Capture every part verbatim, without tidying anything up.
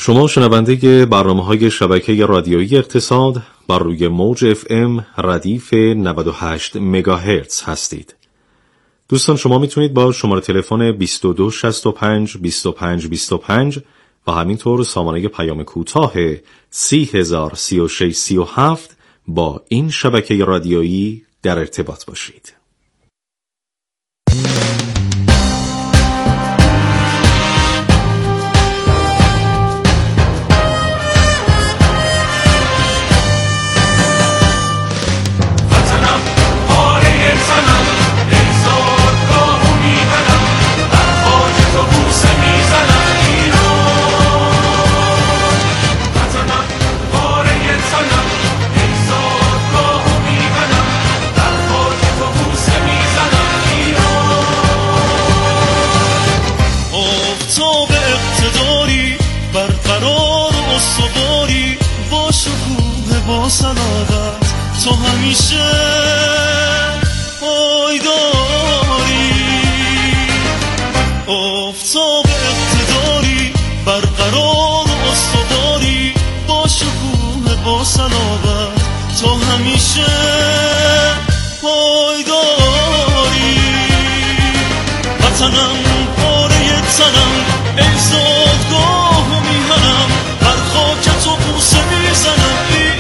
شما شنونده برنامه‌های شبکه رادیویی اقتصاد بر روی موج اف ام ردیف نود و هشت مگاهرتز هستید. دوستان شما میتونید با شماره تلفن بیست و دو شصت و پنج بیست و پنج بیست و پنج و همینطور سامانه پیام کوتاه سی هزار سی و شش سی و هفت با این شبکه رادیویی در ارتباط باشید. تو همیشه پایداری، آفتاب اقتداری، برقرار و استواری، با شکوه با صلابت تو همیشه پایداری. وطنم پاره تنم، ای زادگاه و میهنم، بر خاک تو بوسه میزنم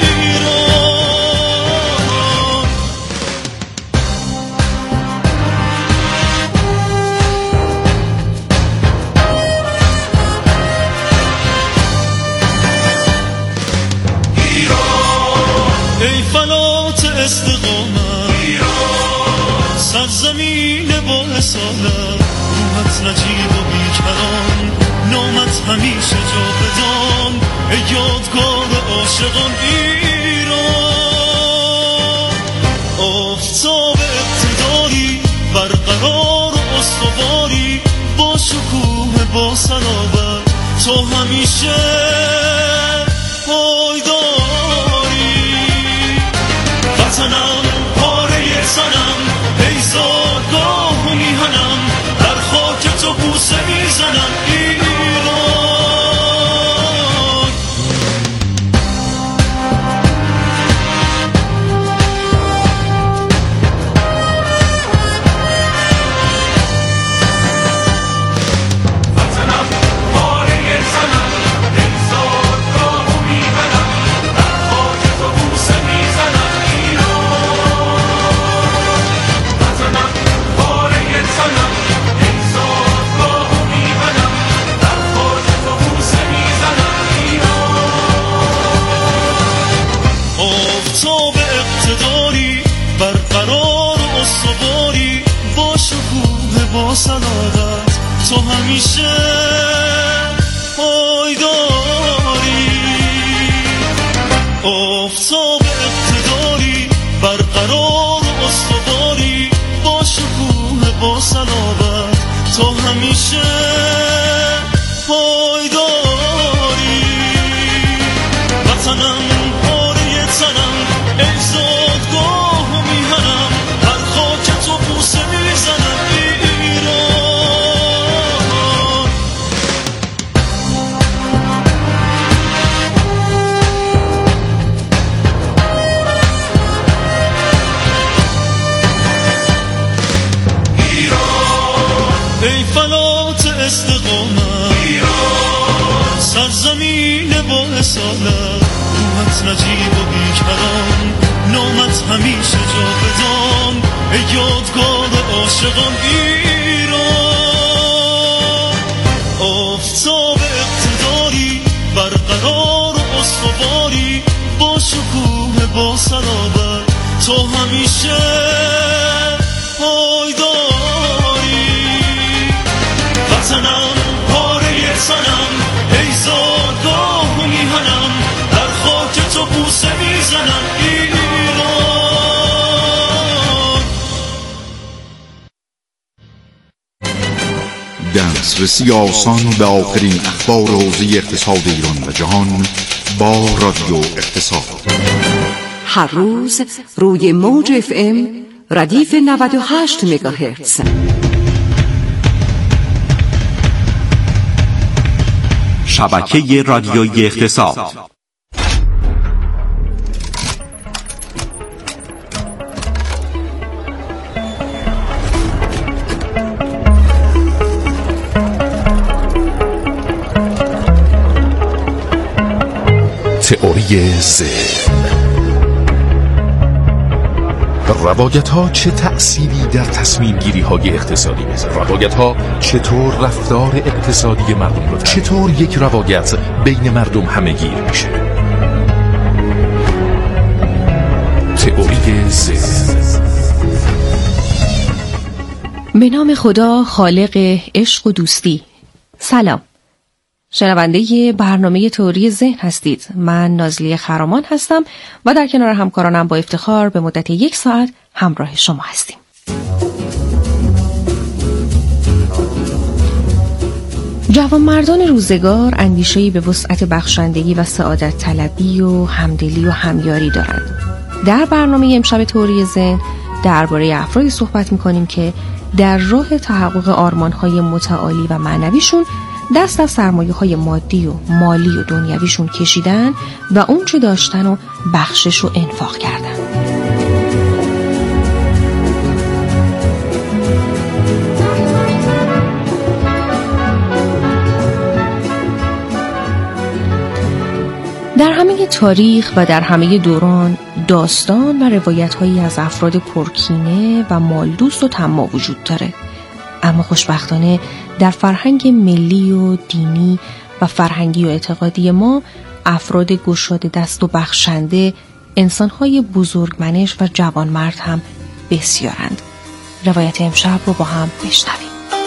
سرزمین با اصالت، روحت نجیب و بیکران، نامت همیشه جاودان، ای یادگار عاشقان ایران. آفتاب اقتداری، برقرار و استواری، با شکوه با صلابت تو همیشه پایداری. وطنم پاره سنم، ای زادگاه و میهنم، در خاک تو بوسه میزنم ایران. وطنم پاره سنم، ای زادگاه و میهنم، در خاک تو بوسه میزنم ایران. آفتاب اقتداری، برقرار و استواری، با شکوه با صلابت تو همیشه پایداری. آفتاب اقتداری، برقرار و استواری، با شکوه با صلابت تو همیشه پایداری. وطنم پاره تنم، ای زادگاه و میهنم، هر خاک تو بوسه میزنم ایران. ای فلات استقامت ایران، سرزمین با اصالت، روحت نجیب و بیکران، نامت همیشه جاودان، ای یادگار عاشقان ایران. آفتاب اقتداری، برقرار و استواری، با شکوه با صلابت تو همیشه پایداری. وطنم پاره سنم، ای زادگاه و میهنم، در خاک تو بوسه میزنم ایران. دسترسی آسان به آخرین اخبار حوزه اقتصاد ایران و جهان با رادیو اقتصاد. هر روز روی موج اف ام ردیف نود و هشت مگاهرتز. شبکه رادیویی اقتصاد. تئوری ذهن. روایت ها چه تأثیری در تصمیم گیری های اقتصادی میذاره؟ روایت ها چطور رفتار اقتصادی مردم رو تغییر؟ چطور یک روایت بین مردم همه گیر میشه؟ تئوری ذهن. به نام خدا خالق عشق و دوستی. سلام، شنونده برنامه تئوری ذهن هستید. من نازلی خرامان هستم و در کنار همکارانم با افتخار به مدت یک ساعت همراه شما هستیم. جوانمردان روزگار اندیشه‌ای به وسعت بخشندگی و سعادت طلبی و همدلی و همیاری دارند. در برنامه امشب تئوری ذهن درباره افرادی صحبت می‌کنیم که در راه تحقق آرمان‌های متعالی و معنویشون دست از سرمایه‌های مادی و مالی و دنیویشون کشیدن و اون چه داشتن و بخشش و انفاق کردن. در همه تاریخ و در همه دوران داستان و روایت‌هایی از افراد پرکینه و مالدوست و طماع وجود داره. اما خوشبختانه در فرهنگ ملی و دینی و فرهنگی و اعتقادی ما افراد گشاده دست و بخشنده، انسان‌های بزرگمنش و جوانمرد هم بسیارند. روایت امشب رو با هم بشنویم.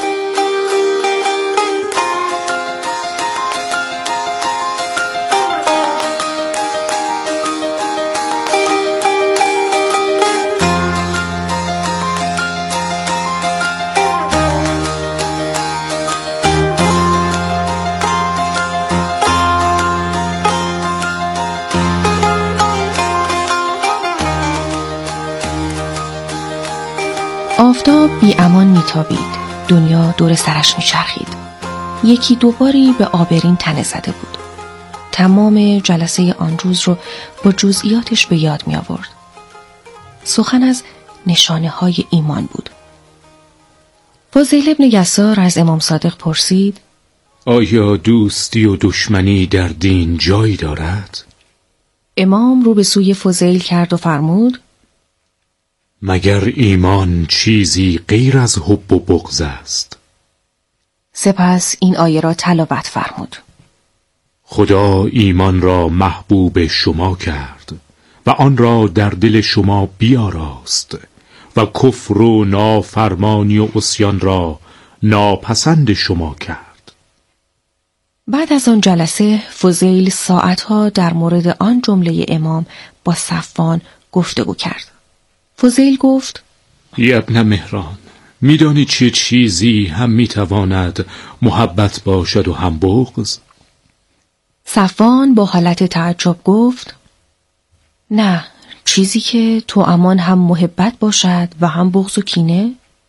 آفتاب بی امان میتابید. دنیا دور سرش میچرخید. یکی دوباری به آبرین تنه زده بود. تمام جلسه آن روز رو با جزئیاتش به یاد می آورد. سخن از نشانه های ایمان بود. فضیل ابن یسار از امام صادق پرسید: آیا دوستی و دشمنی در دین جایی دارد؟ امام رو به سوی فضیل کرد و فرمود: مگر ایمان چیزی غیر از حب و بغض است؟ سپس این آیه را تلاوت فرمود: خدا ایمان را محبوب شما کرد و آن را در دل شما بیاراست و کفر و نافرمانی و عصیان را ناپسند شما کرد. بعد از آن جلسه فضیل ساعتها در مورد آن جمله امام با صفوان گفتگو کرد. فضیل گفت: ای ابن مهران، میدانی چه چیزی هم میتواند محبت باشد و هم بغض؟ صفوان با حالت تعجب گفت: نه، چیزی که تو امان هم محبت باشد و هم بغض و کینه؟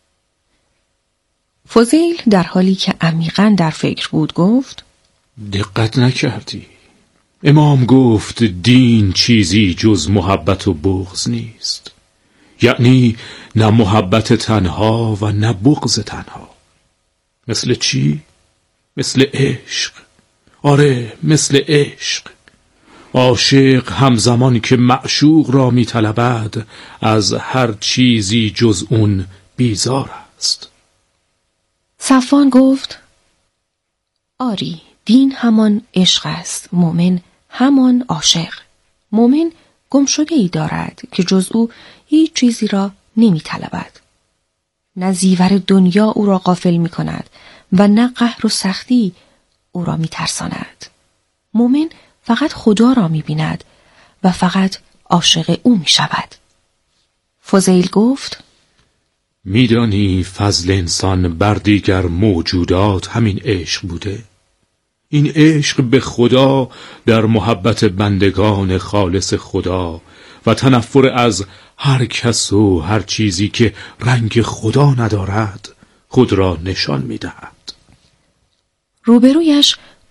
فضیل در حالی که عمیقاً در فکر بود گفت: دقت نکردی. امام گفت دین چیزی جز محبت و بغض نیست، یعنی نه محبت تنها و نه بغض تنها. مثل چی؟ مثل عشق. آره، مثل عشق. عاشق همزمان که معشوق را می طلبد از هر چیزی جز اون بیزار است. صفوان گفت: آری، دین همان عشق است، مومن همان عاشق. مومن گمشده ای دارد که جز او هیچ چیزی را نمی طلبد. نه زیور دنیا او را غافل می کند و نه قهر و سختی او را می ترساند. مومن فقط خدا را می بیند و فقط عاشق او می شود. فضیل گفت: میدانی فضل انسان بر دیگر موجودات همین عشق بوده؟ این عشق به خدا در محبت بندگان خالص خدا و تنفر از هر کس و هر چیزی که رنگ خدا ندارد خود را نشان می‌دهد. روبرویش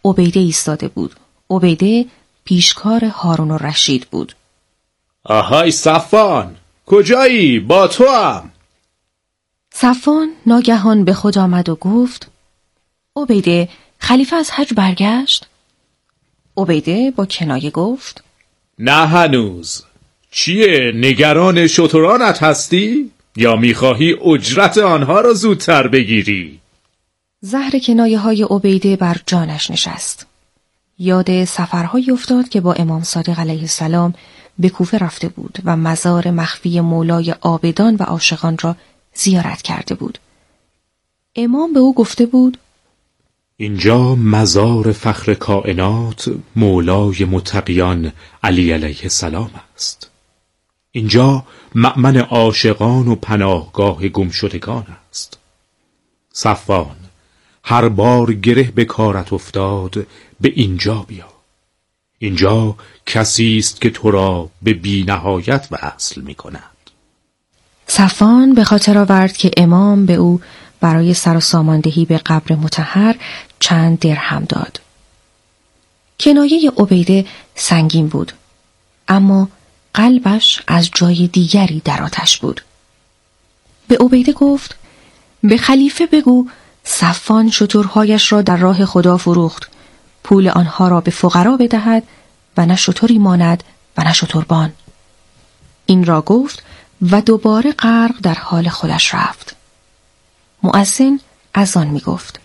عبیده ایستاده بود. عبیده پیشکار هارون الرشید بود. آهای صفوان، کجایی؟ با تو هم. صفوان ناگهان به خود آمد و گفت عبیده، خلیفه از حج برگشت؟ عبیده با کنایه گفت نه هنوز. چیه، نگران شترانت هستی؟ یا میخواهی اجرت آنها را زودتر بگیری؟ زهر کنایه های عبیده بر جانش نشست. یاد سفرهایی افتاد که با امام صادق علیه السلام به کوفه رفته بود و مزار مخفی مولای عابدان و عاشقان را زیارت کرده بود. امام به او گفته بود اینجا مزار فخر کائنات مولای متقیان علی علیه السلام است. اینجا مأمن عاشقان و پناهگاه گمشدگان است. صفوان، هر بار گره به کارت افتاد به اینجا بیا. اینجا کسی است که تو را به بی نهایت وصل می کند. صفوان به خاطر آورد که امام به او برای سر و ساماندهی به قبر مطهر چند درهم داد. کنایه عبیده سنگین بود، اما قلبش از جای دیگری در آتش بود. به عبیده گفت به خلیفه بگو صفوان شترهایش را در راه خدا فروخت، پول آنها را به فقرا بدهد و نه شتری ماند و نه شتربان. این را گفت و دوباره غرق در حال خودش رفت. مؤذن اذان می گفت.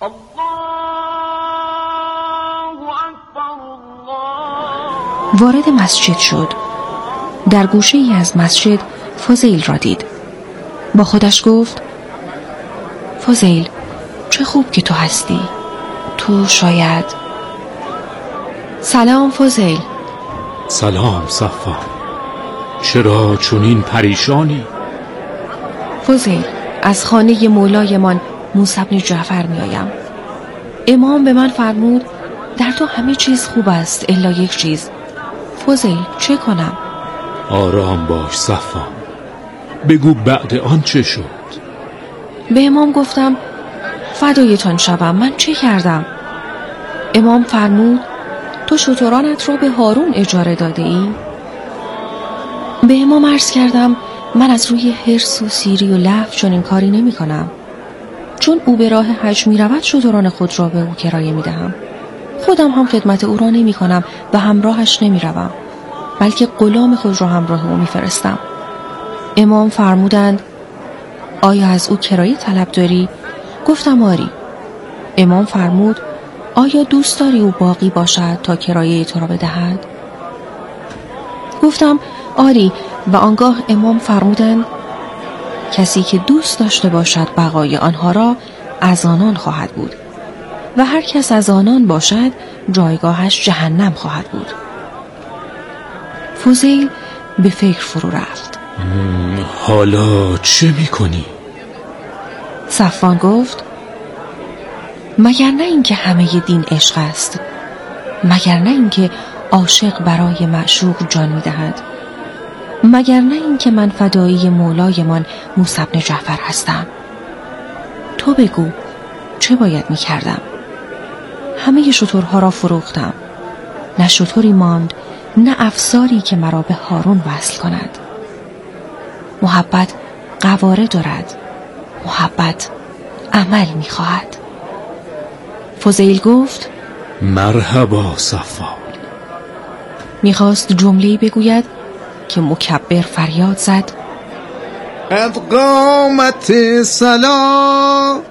وارد مسجد شد. در گوشه ای از مسجد فضیل را دید. با خودش گفت فضیل، چه خوب که تو هستی. تو شاید. سلام فضیل. سلام صفوان، چرا چنین پریشانی؟ فضیل، از خانه مولایمان موسی بن جعفر می آیم. امام به من فرمود در تو همه چیز خوب است الا یک چیز. فضیل، چه کنم؟ آرام باش صفوان، بگو بعد آن چه شد؟ به امام گفتم فدایتان شوم، من چه کردم؟ امام فرمود تو شترانت را به هارون اجاره داده ای؟ به امام عرض کردم من از روی حرص و سیری و لهو چنین کاری نمی کنم. چون او به راه حج می رود شتران خود را به او کرایه می دهم. خودم هم خدمت او را نمی کنم و همراهش نمی روم، بلکه غلام خود را همراه او می فرستم. امام فرمودند آیا از او کرایه طلب داری؟ گفتم آری. امام فرمود آیا دوست داری او باقی باشد تا کرایه تو را بدهد؟ گفتم آری. و آنگاه امام فرمودند کسی که دوست داشته باشد بقای آنها را از آنان خواهد بود و هر کس از آنان باشد جایگاهش جهنم خواهد بود. فضیل به فکر فرو رفت. حالا چه میکنی؟ صفوان گفت مگر نه اینکه همه دین عشق است، مگر نه اینکه عاشق برای معشوق جان میدهد، مگر نه اینکه من فدایی مولایمان موسی بن جعفر هستم. تو بگو چه باید میکردم؟ همه شترها را فروختم، نه شتری ماند نه افساری که مرا به هارون وصل کند. محبت قواره دارد، محبت عمل میخواهد. فضیل گفت مرحبا صفوان. میخواست جمله‌ای بگوید که مکبر فریاد زد قد قامت الصلاة.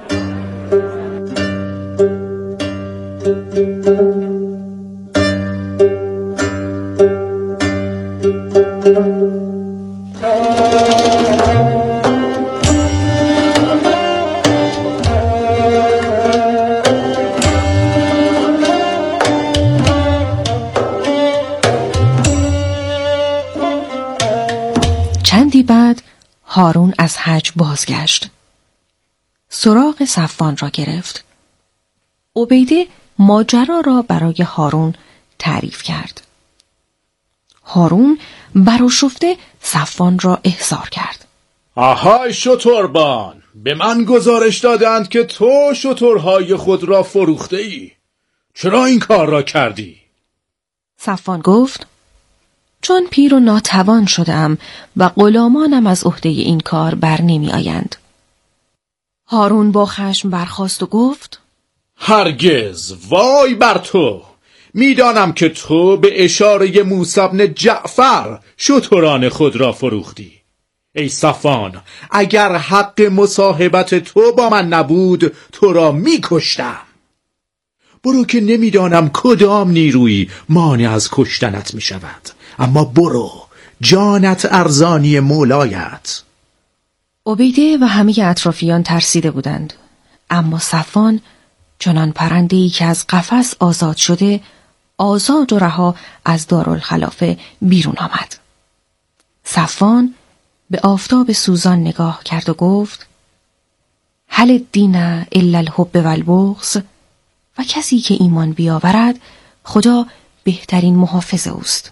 چندی بعد هارون از حج بازگشت. سراغ صفوان را گرفت. عبیده ماجرا را برای هارون تعریف کرد. هارون برآشفته صفوان را احضار کرد. آهای شتربان، به من گزارش دادند که تو شترهای خود را فروخته ای. چرا این کار را کردی؟ صفوان گفت چون پیر و ناتوان شدم و غلامانم از عهده این کار بر نمی آیند. هارون با خشم برخاست و گفت هرگز، وای بر تو! میدانم که تو به اشاره موسی بن جعفر شتران خود را فروختی. ای صفوان، اگر حق مصاحبت تو با من نبود تو را میکشتم. برو که نمیدانم کدام نیرویی مانع از کشتنت می شود، اما برو، جانت ارزانی مولایت. عبیده و همه اطرافیان ترسیده بودند، اما صفوان چنان پرنده‌ای که از قفس آزاد شده آزاد و رها از دارالخلافه بیرون آمد. صفوان به آفتاب سوزان نگاه کرد و گفت هل الدین الا الحب و البغض، و کسی که ایمان بیاورد خدا بهترین محافظ اوست.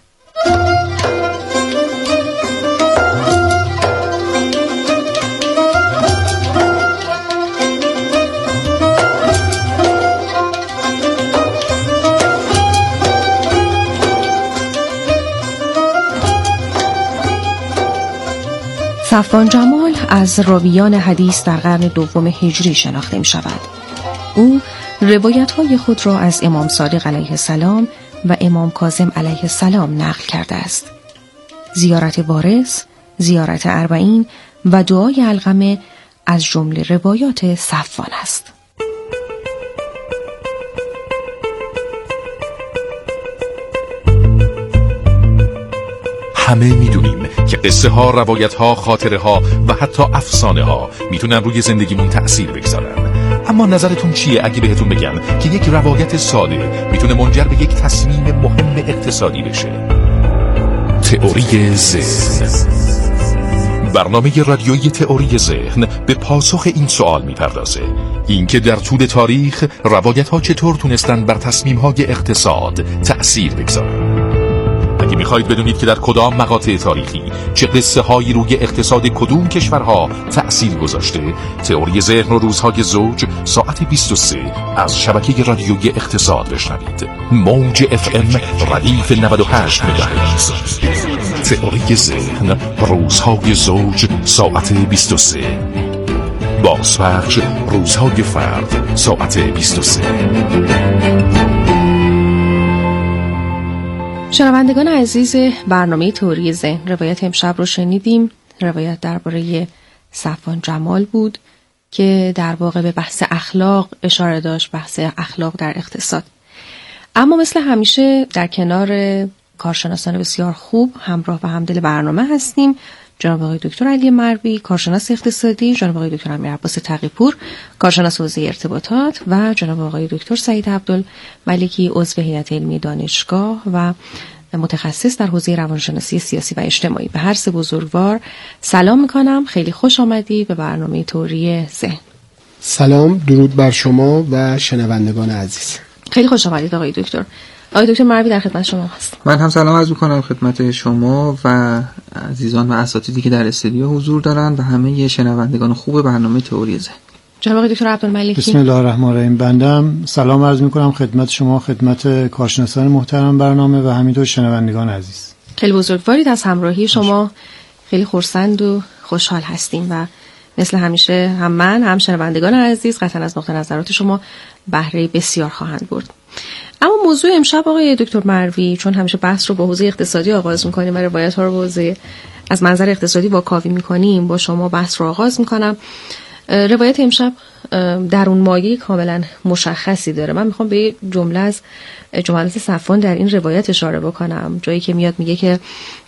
صفوان جمال از راویان حدیث در قرن دوم هجری شناخته می شود. او روایت‌های خود را از امام صادق علیه السلام و امام کاظم علیه السلام نقل کرده است. زیارت وارث، زیارت اربعین و دعای علقمه از جمله روایات صفوان است. همه میدونیم که قصه ها، روایت ها، خاطره ها و حتی افسانه ها میتونن روی زندگیمون تأثیر بگذارن. اما نظرتون چیه اگه بهتون بگم که یک روایت ساده میتونه منجر به یک تصمیم مهم اقتصادی بشه؟ تئوری ذهن. برنامه رادیویی تئوری ذهن به پاسخ این سوال میپردازه، اینکه در طول تاریخ روایت ها چطور تونستن بر تصمیم های اقتصاد تأثیر بگذارن. اگه میخواید بدونید که در کدام مقاطع تاریخی چه قصه هایی روی اقتصاد کدوم کشورها تأثیر گذاشته، تئوری ذهن و روزهای زوج ساعت بیست و سه از شبکه رادیویی اقتصاد بشنوید. موج اف ام ردیف نود و هشت مگاهرتز. تئوری ذهن روزهای زوج ساعت بیست و سه. بازپخش روزهای فرد ساعت بیست و سه. شنوندگان عزیز برنامه تئوری ذهن، روایت امشب رو شنیدیم. روایت درباره صفوان جمال بود که در واقع به بحث اخلاق اشاره داشت، بحث اخلاق در اقتصاد. اما مثل همیشه در کنار کارشناسان بسیار خوب همراه و همدل برنامه هستیم. جناب آقای دکتر علی مروی، کارشناس اقتصادی، جناب آقای دکتر امیرعباس تقی‌پور، کارشناس حوزه ارتباطات، و جناب آقای دکتر سعید عبدالملکی، عضو هیئت علمی دانشگاه و متخصص در حوزه روانشناسی سیاسی و اجتماعی. به هر سه بزرگوار سلام میکنم. خیلی خوش آمدید به برنامه تئوری ذهن. سلام، درود بر شما و شنوندگان عزیز. خیلی خوش آمدید آقای دکتر. آقای دکتر مروی در خدمت شما هست. من هم سلام عرض می‌کنم خدمت شما و عزیزان و اساتیدی که در استودیو حضور دارند و همه شنوندگان خوب برنامه تئوری ذهن. جناب آقای دکتر عبدالملکی. بسم الله الرحمن الرحیم. بندم سلام عرض می‌کنم خدمت شما، خدمت کارشناسان محترم برنامه و همینطور شنوندگان عزیز. خیلی بزرگوارید. از همراهی شما خیلی خرسند و خوشحال هستیم و مثل همیشه هم من هم شنوندگان عزیز قطعا از نقطه نظرات شما بهره بسیار خواهند برد. اما موضوع امشب آقای دکتر مروی، چون همیشه بحث رو با حوزه اقتصادی آغاز می‌کنیم و روایت ها رو با حوزه از منظر اقتصادی واکاوی می‌کنیم، با شما بحث رو آغاز می‌کنم. روایت امشب در اون مایه کاملا مشخصی داره. من میخوام به جمله از جملات صفوان در این روایت اشاره بکنم، جایی که میاد میگه که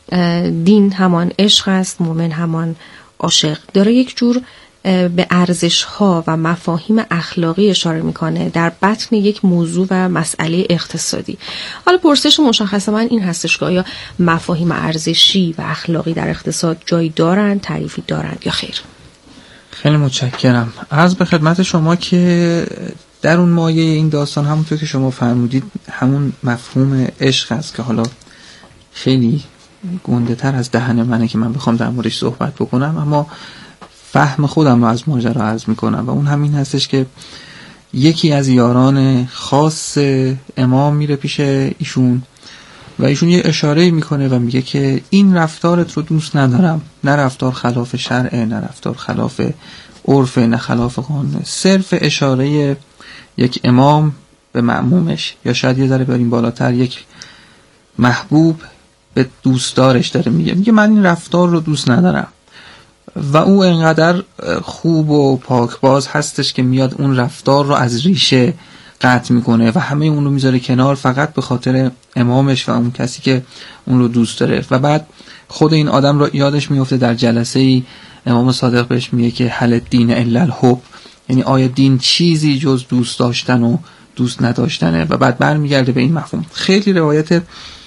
دین همان عشق است، مومن همان عاشق. داره یک جور به ارزش‌ها و مفاهیم اخلاقی اشاره میکنه در بطن یک موضوع و مسئله اقتصادی. حالا پرسش مشخص من این هستش که آیا مفاهیم ارزشی و اخلاقی در اقتصاد جایی دارند، تعریفی دارند یا خیر؟ خیلی متشکرم. عرض به خدمت شما که در اون مایه این داستان همونطور که شما فرمودید همون مفهوم عشق است که حالا خیلی گنده تر از دهن منه که من بخوام در موردش صحبت بکنم، اما فهم خودم رو از ماجرا عرض میکنم و اون همین هستش که یکی از یاران خاص امام میره پیش ایشون و ایشون یه اشاره میکنه و میگه که این رفتارت رو دوست ندارم، نه رفتار خلاف شرع، نه رفتار خلاف عرف، نه خلاف قانون. صرف اشاره یک امام به مأمومش، یا شاید یه ذره بریم بالاتر، یک محبوب به دوستدارش داره میگه میگه من این رفتار رو دوست ندارم. و او انقدر خوب و پاکباز هستش که میاد اون رفتار رو از ریشه قطع میکنه و همه اون رو میذاره کنار فقط به خاطر امامش و اون کسی که اون رو دوست داره. و بعد خود این آدم رو یادش میفته در جلسه ای امام صادق بهش میگه که هل الدین الا الحب، یعنی آیا دین چیزی جز دوست داشتن و دوست نداشتنه؟ و بعد برمیگرده به این مفهوم. خیلی روایت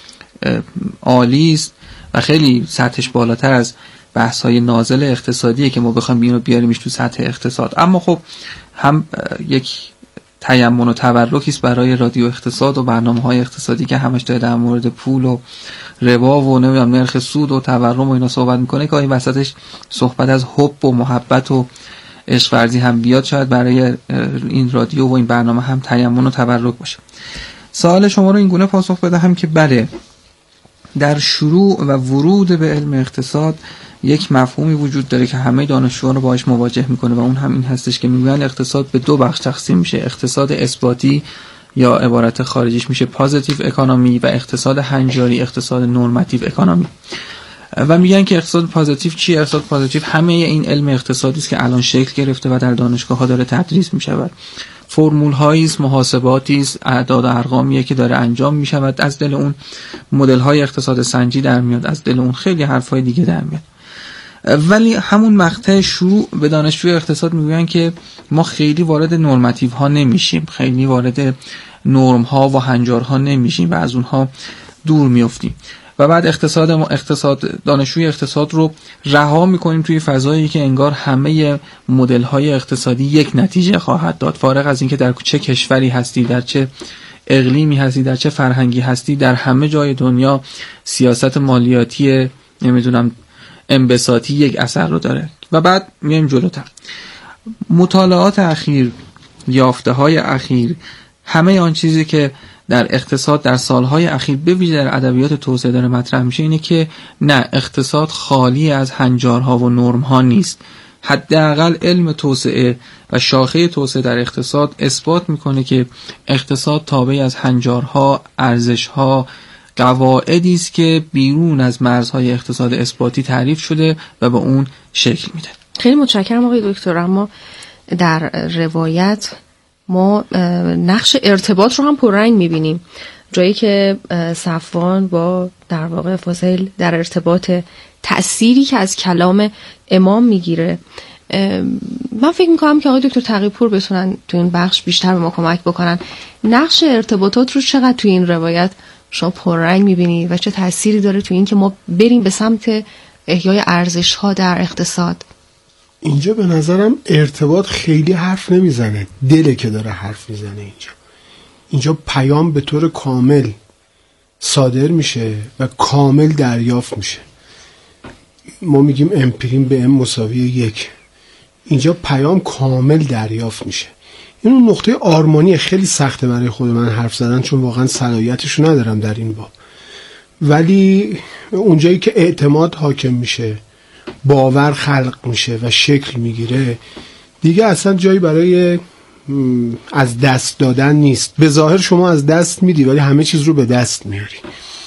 عالی است و خیلی سطحش بالاتر از بحث‌های نازل اقتصادیه که ما بخوایم اینو بیاریمش تو سطح اقتصاد. اما خب هم یک تیمم و تبرکی است برای رادیو اقتصاد و برنامه‌های اقتصادی که همش داره در مورد پول و ربا و نمیدونم نرخ سود و تورم و اینا صحبت میکنه که این وسطش صحبت از حب و محبت و عشق ورزی هم بیاد، شاید برای این رادیو و این برنامه هم تیمم و تبرک باشه. سوال شما رو این گونه پاسخ بدهم که بله، در شروع و ورود به علم اقتصاد یک مفهومی وجود داره که همه دانشجویان رو باهاش مواجه میکنه و اون هم این هستش که میگن اقتصاد به دو بخش تقسیم میشه: اقتصاد اثباتی یا عبارت خارجیش میشه پازیتیو اکانومی و اقتصاد هنجاری، اقتصاد نورماتیو اکانومی. و میگن که اقتصاد پازیتیو چیه؟ اقتصاد پازیتیو همه این علم اقتصادی است که الان شکل گرفته و در دانشگاه ها داره تدریس میشود. فرمول هایی است، محاسباتی است، اعداد و ارقامیه که داره انجام میشود، از دل اون مدل های اقتصاد سنجی در میاد، از دل اون خیلی حرفای دیگه در میاد. ولی همون مقطع شروع به دانشجوی اقتصاد میگن که ما خیلی وارد نورماتیو ها نمیشیم، خیلی وارد نرم ها و هنجارها نمیشیم و از اونها دور میافتیم و بعد اقتصاد ما اقتصاد دانشجوی اقتصاد رو رها میکنیم توی فضایی که انگار همه مدل های اقتصادی یک نتیجه خواهد داد، فارغ از اینکه در چه کشوری هستی، در چه اقلیمی هستی، در چه فرهنگی هستی، در همه جای دنیا سیاست مالیاتی نمیدونم انبساطی یک اثر رو داره. و بعد میایم جلوتر. مطالعات اخیر، یافته های اخیر، همه آن چیزی که در اقتصاد در سالهای اخیر به ویژه در ادبیات توسعه داره مطرح میشه اینه که نه، اقتصاد خالی از هنجارها و نرمها نیست. حداقل علم توسعه و شاخه توسعه در اقتصاد اثبات میکنه که اقتصاد تابع از هنجارها، ارزشها، قواعدی است که بیرون از مرزهای اقتصاد اثباتی تعریف شده و به اون شکل میده. خیلی متشکرم آقای دکتر. اما در روایت ما نقش ارتباط رو هم پررنگ میبینیم، جایی که صفوان با در واقع فاضل در ارتباط تأثیری که از کلام امام میگیره. من فکر میکنم که آقای دکتر تقی‌پور بتونن تو این بخش بیشتر به ما کمک بکنن. نقش ارتباطات رو چقدر تو این روایت شما پررنگ میبینی و چه تأثیری داره تو این که ما بریم به سمت احیای ارزش ها در اقتصاد؟ اینجا به نظرم ارتباط خیلی حرف نمیزنه، دله که داره حرف میزنه. اینجا اینجا پیام به طور کامل صادر میشه و کامل دریافت میشه. ما میگیم ام پریم به ام مساوی یک. اینجا پیام کامل دریافت میشه. این اون نقطه آرمانی خیلی سخته برای خود من حرف زدن، چون واقعا صلاحیتشو ندارم در این باب. ولی اونجایی که اعتماد حاکم میشه، باور خلق میشه و شکل میگیره، دیگه اصلا جایی برای از دست دادن نیست. به ظاهر شما از دست میدی ولی همه چیز رو به دست میاری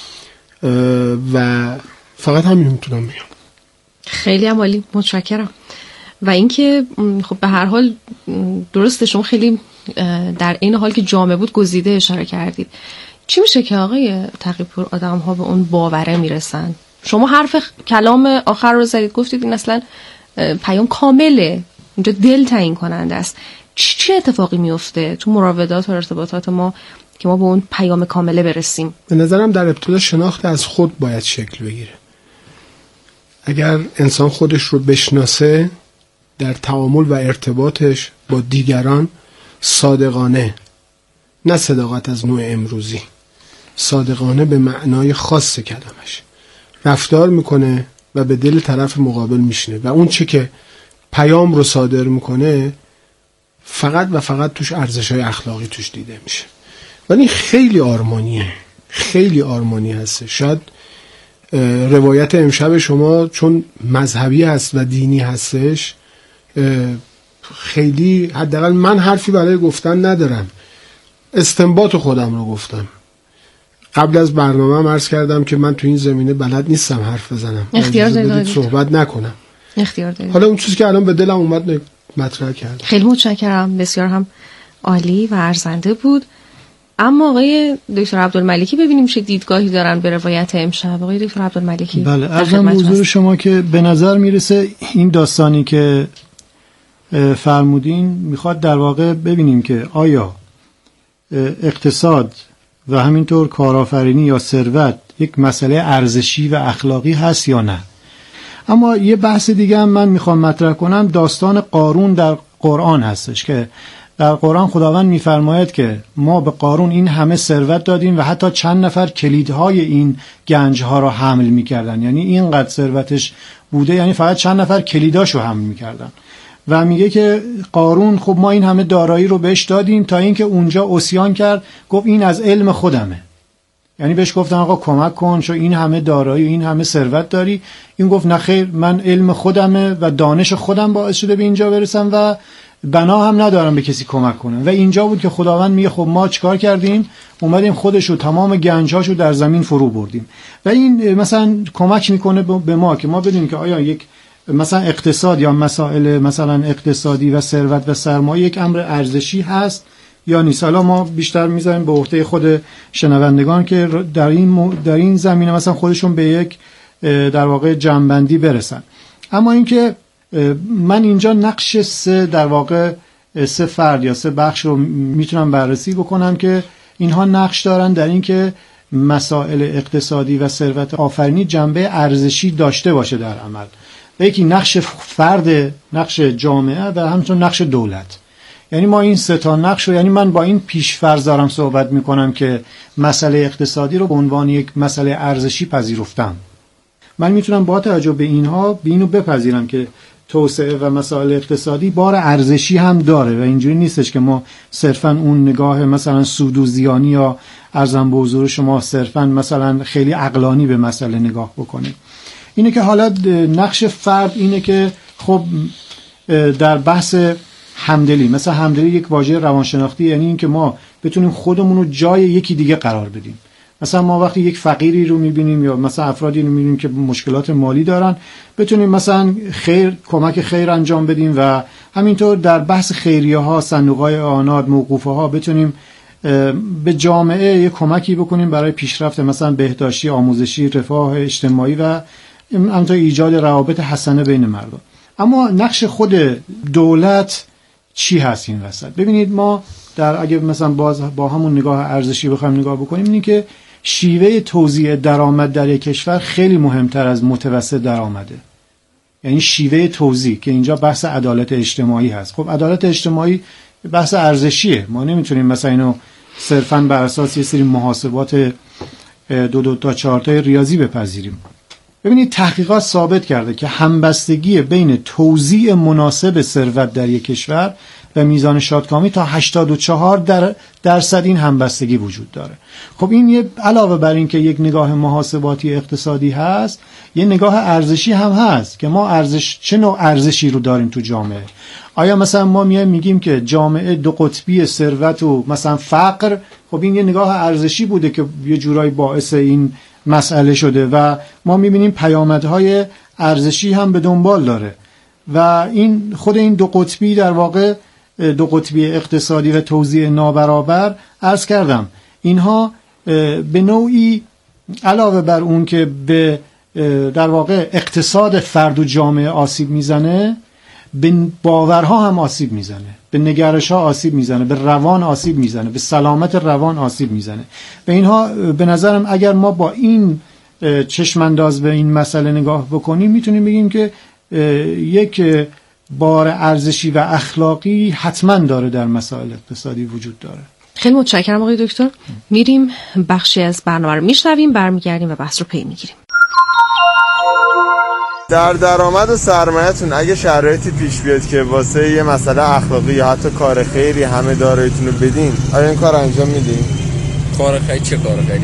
و فقط همین میتونم بگم. خیلی عالی، متشکرم. و اینکه خب به هر حال درسته شما خیلی در این حال که جامع بود گزیده اشاره کردید. چی میشه که آقای تقی‌پور آدم ها به اون باوره میرسن؟ شما حرف کلام آخر رو زدید، گفتید این اصلا پیام کامله، اینجا دل تعیین کننده است. چه اتفاقی میفته تو مراودات و ارتباطات ما که ما به اون پیام کامله برسیم؟ به نظرم در ابتدا شناخت از خود باید شکل بگیره. اگر انسان خودش رو بشناسه، در تعامل و ارتباطش با دیگران صادقانه، نه صداقت از نوع امروزی، صادقانه به معنای خاص کلمش رفتار میکنه و به دل طرف مقابل میشنه و اون چی که پیام رو صادر میکنه فقط و فقط توش ارزش‌های اخلاقی توش دیده میشه. ولی خیلی آرمانیه، خیلی آرمانی هست. شاید روایت امشب شما چون مذهبی هست و دینی هستش خیلی، حداقل من حرفی برای گفتن ندارم، استنباط خودم رو گفتم. قبل از برنامه هم عرض کردم که من تو این زمینه بلد نیستم حرف بزنم، اختیار دارید صحبت نکنم. اختیار دارید. حالا اون چیزی که الان به دلم اومد مطرح کردم. خیلی متشکرم، بسیار هم عالی و ارزنده بود. اما آقای دکتر عبدالملکی ببینیم چه دیدگاهی دارن به روایت امشب. آقای دکتر عبدالملکی. بله، عرضم حضور شما که به نظر میرسه این داستانی که فرمودین میخواد در واقع ببینیم که آیا اقتصاد و همینطور کارآفرینی یا ثروت یک مسئله ارزشی و اخلاقی هست یا نه. اما یه بحث دیگه هم من میخوام مطرح کنم، داستان قارون در قرآن هستش که در قرآن خداوند میفرماید که ما به قارون این همه ثروت دادیم و حتی چند نفر کلیدهای این گنجها را حمل میکردن، یعنی اینقدر ثروتش بوده، یعنی فقط چند نفر کلیداشو حمل میکردن. و میگه که قارون خب ما این همه دارایی رو بهش دادیم تا اینکه اونجا عصیان کرد، گفت این از علم خودمه. یعنی بهش گفتن آقا کمک کن، چون این همه دارایی این همه ثروت داری. این گفت نه خیر، من علم خودمه و دانش خودم باعث شده به اینجا برسم و بنا هم ندارم به کسی کمک کنم. و اینجا بود که خداوند میگه خب ما چیکار کردیم؟ اومدیم خودشو تمام گنجاشو در زمین فرو بردیم. و این مثلا کمک میکنه به ما که ما بدونیم که آیا یک مثلا اقتصاد یا مسائل مثلا اقتصادی و ثروت و سرمایه یک امر ارزشی هست یا نیست. حالا ما بیشتر میذاریم به عهده خود شنوندگان که در این در این زمینه مثلا خودشون به یک در واقع جنبندی برسن. اما اینکه من اینجا نقش سه در واقع سه فرد یا سه بخش رو میتونم بررسی بکنم که اینها نقش دارن در اینکه مسائل اقتصادی و ثروت آفرینی جنبه ارزشی داشته باشه در عمل. یکی نقش فرد، نقش جامعه و همچنین نقش دولت. یعنی ما این سه تا نقش رو، یعنی من با این پیش‌فرض دارم صحبت میکنم که مسئله اقتصادی رو به عنوان یک مسئله ارزشی پذیرفتم. من میتونم با توجه به اینها به اینو بپذیرم که توسعه و مسائل اقتصادی بار ارزشی هم داره و اینجوری نیستش که ما صرفاً اون نگاه مثلا سود و زیانی یا ارزم به حضور شما صرفاً مثلا خیلی عقلانی به مسئله نگاه بکنیم. اینه که حالا نقش فرد اینه که خب در بحث همدلی، مثلا همدلی یک واژه روانشناختی، یعنی این که ما بتونیم خودمون رو جای یکی دیگه قرار بدیم. مثلا ما وقتی یک فقیری رو میبینیم یا مثلا افرادی رو میبینیم که مشکلات مالی دارن، بتونیم مثلا خیر کمک خیر انجام بدیم و همینطور در بحث خیریه ها، صندوق های اعانات، موقوفه ها بتونیم به جامعه یک کمکی بکنیم برای پیشرفت مثلا بهداشتی، آموزشی، رفاه اجتماعی و همینطور ایجاد روابط حسنه بین مردم. اما نقش خود دولت چی هست این وسط؟ ببینید ما در اگه مثلا باز با همون نگاه ارزشی بخوایم نگاه بکنیم، اینی که شیوه توزیع درآمد در یک کشور خیلی مهمتر از متوسط درآمده. یعنی شیوه توزیع که اینجا بحث عدالت اجتماعی هست. خب عدالت اجتماعی بحث ارزشیه. ما نمیتونیم مثلا اینو صرفاً بر اساس یه سری محاسبات دو دو تا چهار تا ریاضی بپذیریم. ببینید تحقیقات ثابت کرده که همبستگی بین توزیع مناسب ثروت در یک کشور و میزان شادکامی تا هشتاد و چهار در درصد این همبستگی وجود داره. خب این یه علاوه بر این که یک نگاه محاسباتی اقتصادی هست، یه نگاه ارزشی هم هست که ما ارزش چه نوع ارزشی رو داریم تو جامعه. آیا مثلا ما میایم میگیم که جامعه دو قطبی ثروت و مثلا فقر، خب این یه نگاه ارزشی بوده که یه جورایی باعث این مسئله شده و ما میبینیم پیامدهای ارزشی هم به دنبال داره و این خود این دو قطبی در واقع دو قطبی اقتصادی و توزیع نابرابر عرض کردم اینها به نوعی علاوه بر اون که به در واقع اقتصاد فرد و جامعه آسیب میزنه، به باورها هم آسیب میزنه، به نگرش‌ها آسیب میزنه، به روان آسیب میزنه، به سلامت روان آسیب میزنه. و اینها به نظرم اگر ما با این چشم انداز به این مسئله نگاه بکنیم میتونیم بگیم که یک بار ارزشی و اخلاقی حتما داره در مسائل اقتصادی وجود داره. خیلی متشکرم آقای دکتر. میریم بخشی از برنامه رو میشنویم، برمیگردیم و بحث رو پی میگیریم. در درآمد و سرمایه‌تون اگه شرایطی پیش بیاد که واسه یه مسئله اخلاقی یا حتی کار خیری همه داراییتون رو بدین، آیا این کار انجام میدین؟ کار خیلی چه کار خیلی؟